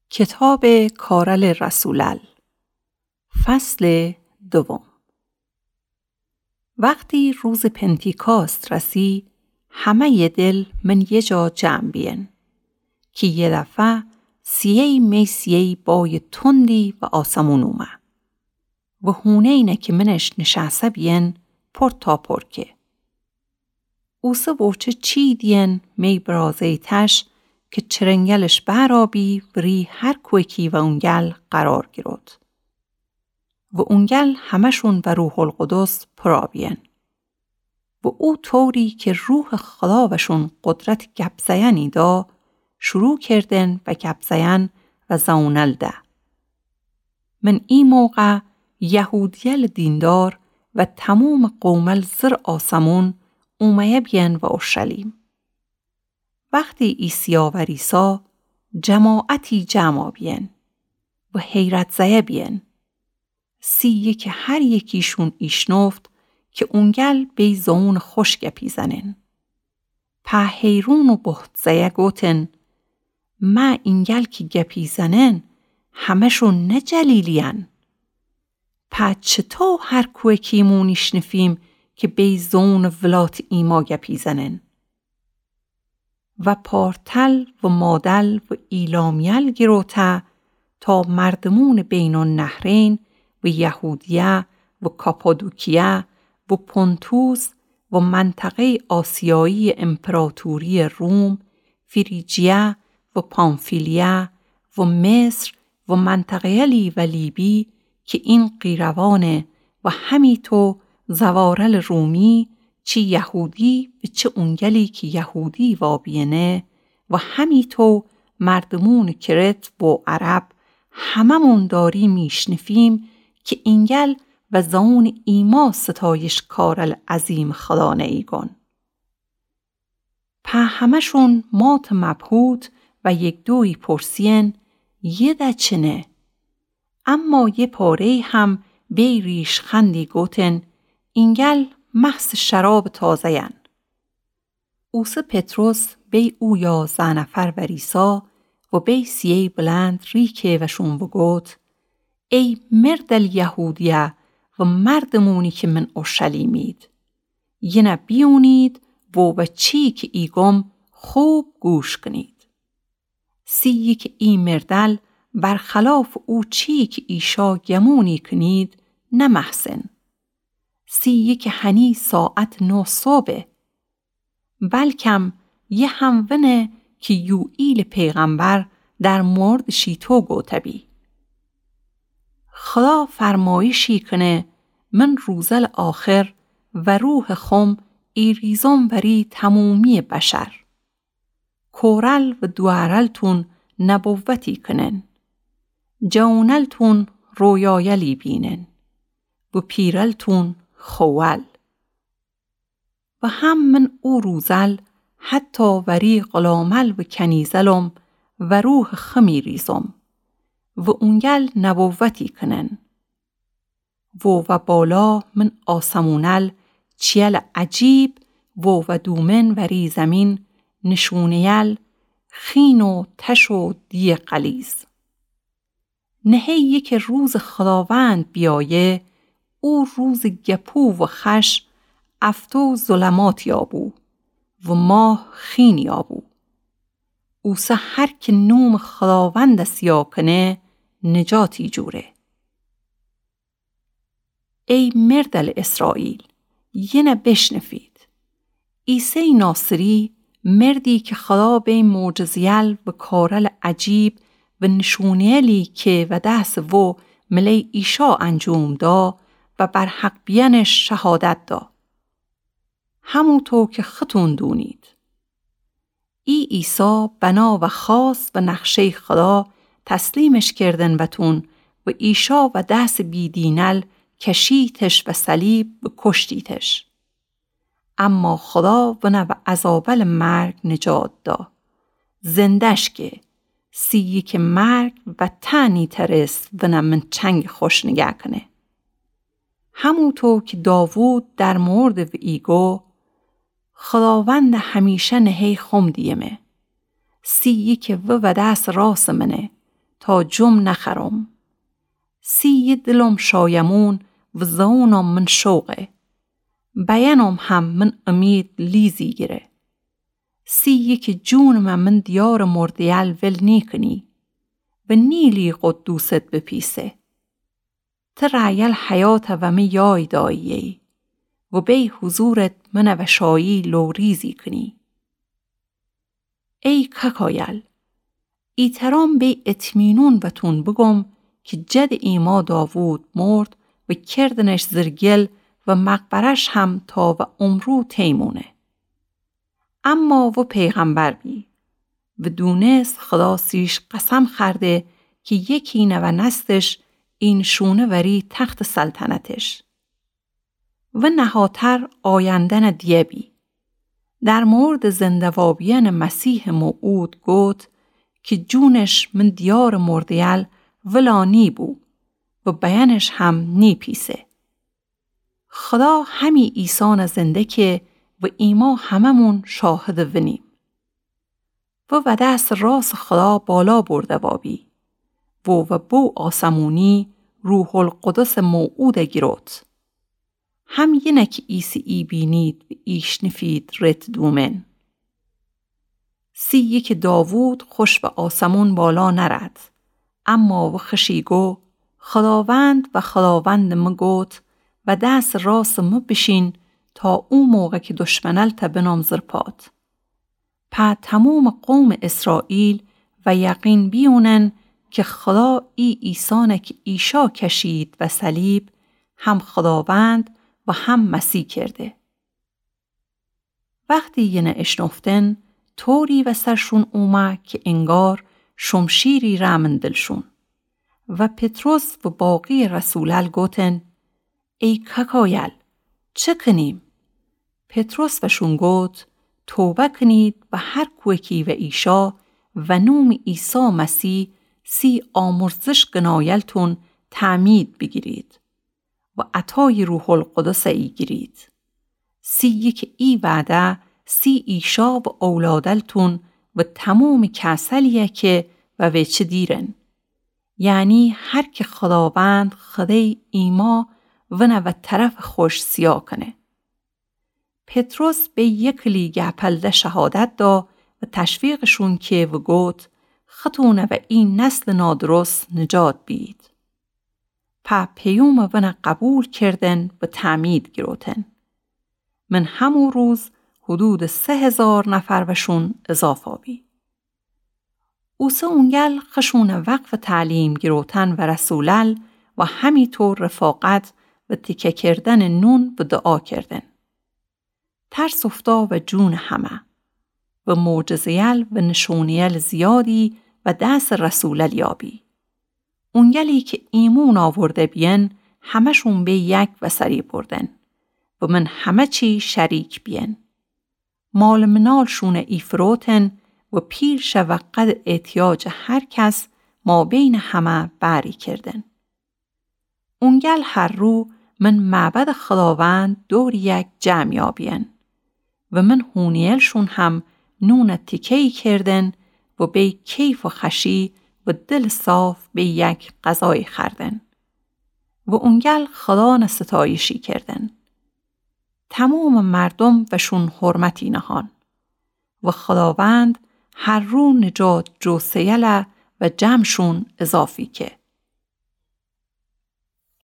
کتاب کارل رسولل فصل 2. وقتی روز پنتیکاست رسی، همه دل من یه جا جمع بین که یه دفعه سیهی میسیهی بای تندی و آسمون اومه و هونه اینه که منش نشسته بین پر تا پر که اوسه وچه چی دین می برازه تش که چرنگلش برابی وری هر کوکی و اونگل قرار گیرد و اونگل همشون و روح القدس پرابین و او طوری که روح خداوشون قدرت گبزینی دا شروع کردن و گبزین و زونل ده. من این موقع یهودیل دیندار و تمام قومل زر آسمون اومه بین و اورشلیم. وقتی عیسیا و ریسا جماعتی جمع بین و حیرت زیه بین سیه که هر یکیشون ایشنفت که اونگل بی زون خوش گپی زنن. په حیرون و بحت زیه گوتن ما اینگل که گپی زنن همشون نه جلیلین. په چطور هر کوه کیمون ایشنفیم که بی زون ولات ایما گپی زنن. و پارتل و مادل و ایلامیل گروته تا مردمون بین النهرین و یهودیه و کاپادوکیه و پونتوس و منطقه آسیایی امپراتوری روم، فریجیه و پامفیلیه و مصر و منطقه لی و لیبی که این قیروانه و همیتو زوارل رومی چه یهودی و چه اونگلی که یهودی وابینه و همیتو مردمون کرت و عرب هممون داری میشنفیم که اینگل و زون ایما ستایش کارل عظیم خدانه ایگون. په همشون مات مبهوت و یک دوی پرسین یه ده چنه، اما یه پاره هم بی ریش خندی گوتن اینگل محض شراب تازه ین. اوسه پتروس بی او 11 نفر و ریسا و بی سیه بلند ریکه و شون و گوت ای مردل یهودیه و مردمونی که من اورشلیمید یه نبیونید و چی که ایگم خوب گوش کنید. سیه که ای مردل برخلاف او چی که ایشا گمونی کنید نه محسن. سیه که هنی ساعت 9 صبح بلکم یه همونه که یوئیل پیغمبر در مورد شیتو گوتبی. خدا فرمایشی کنه من روزل آخر و روح خم ایریزم وری تمومی بشر. کورل و دوارلتون نبوتی کنن. جونلتون رویایلی بینن. و پیرلتون خوال. و هم من او روزل حتی وری غلامل و کنیزلم و روح خمیریزم و اونگل نبوتی کنن. و بالا من آسمونل چیل عجیب و دومن وری زمین نشونیل خین و تش و دی قلیز. نهی یک روز خداوند بیایه او روز گپو و خش افتو ظلمات یابو و ماه خین یابو. اوسه هر که نوم خداوند سیا کنه نجاتی جوره. ای مردل اسرائیل یه نه بشنفید. عیسی ناصری مردی که خدا به معجزیل و کارل عجیب و نشونیلی که و دست و ملی ایشا انجام دا و بر حق بیانش شهادت دا. همونطور که خطون دونید. ای عیسی بنا و خاص و نقشه خدا تسلیمش کردن بتون و ایشا و دست بیدینل کشیتش و صلیب و کشتیتش. اما خدا و نه و عذابل مرگ نجات دا. زندش که سیه که مرگ و تنی ترست و نه من چنگ خوش نگه کنه. همونطور که داوود در مورد و ایگو خداوند همیشه نهی خم دیمه. سیه که و دست راست منه تا تا جم نخرم. سی دلم شایمون و زونم من شوقه. بیانم هم من امید لیزی گره. سی یک جونم من دیار مردیال ول نیکنی و نیلی قدوست بپیسه. ترعیل حیات و می یای داییی و بی حضورت من و شایی لوریزی کنی. ای ککایل، ایترام بی اطمینون و تون بگم که جد ایما داوود مرد و کردنش زرگل و مقبرش هم تا و عمرو تیمونه. اما و پیغمبر بی و دونست خدا سیش قسم خرده که یکی نو نستش این شونه وری تخت سلطنتش. و نهاتر آیندن دیبی. در مورد زندوابیان مسیح موعود گوت که جونش من دیار مردیل ولا نی بو و بیانش هم نی پیسه. خدا همی ایسان زنده که و ایما هممون شاهد ونیم. و دست راست خدا بالا برده وابی و بو آسمونی روح القدس موعود گیروت. هم ینک ایسی ای بینید و ایش نفید رت دومن. سی یک داوود خوش به آسمون بالا نرد. اما و خشیگو خداوند و خداوند مگوت و دست راست بشین تا اون موقع که دشمنل تبنام زرپات. پا تموم قوم اسرائیل و یقین بیونن که خدا ایسانک ایشا کشید و صلیب هم خداوند و هم مسیح کرده. وقتی ینه اشنفتن طوری و سرشون اومه که انگار شمشیری رامن دلشون. و پتروس و باقی رسولل گوتن ای ککایل چه کنیم؟ پتروس وشون گوت توبه کنید و هر کوکی و ایشا و نوم عیسی مسیح سی آمرزش گنایلتون تعمید بگیرید و عطای روح القدس ای گیرید. سی یک ای وعده سی ایشا و اولادلتون و تموم کسلیه که و وچه دیرن. یعنی هر که خداوند خدای ایما و نو طرف خوش سیا کنه. پتروس به یک لیگه پلده شهادت دا و تشویقشون که و گوت خطونه و این نسل نادرست نجات بید. پیوم ون قبول کردن و تعمید گروتن. من همون روز حدود 3000 نفر وشون اضافه بی. اوسه اونگل خشون وقف تعلیم گروتن و رسولل و همیطور رفاقت و تکه کردن نون و دعا کردن. ترس افتا و جون همه و معجزیل و نشونیل زیادی و دست رسولل یابی. اونگلی که ایمون آورده بین همشون به یک و سری بردن و من همه چی شریک بین. مال منالشون ایفروتن و پیر شوقت احتیاج هر کس ما بین همه بری کردن. اونگل هر رو من معبد خداوند دور یک جمع یابین و من هونیلشون هم نون تکهی کردن و به کیف و خشی و دل صاف به یک غذای خردن و اونگل خدا نستایشی کردن. تمام مردم وشون حرمتی نهان و خداوند هر رو نجات جوسیله و جمعشون اضافی که.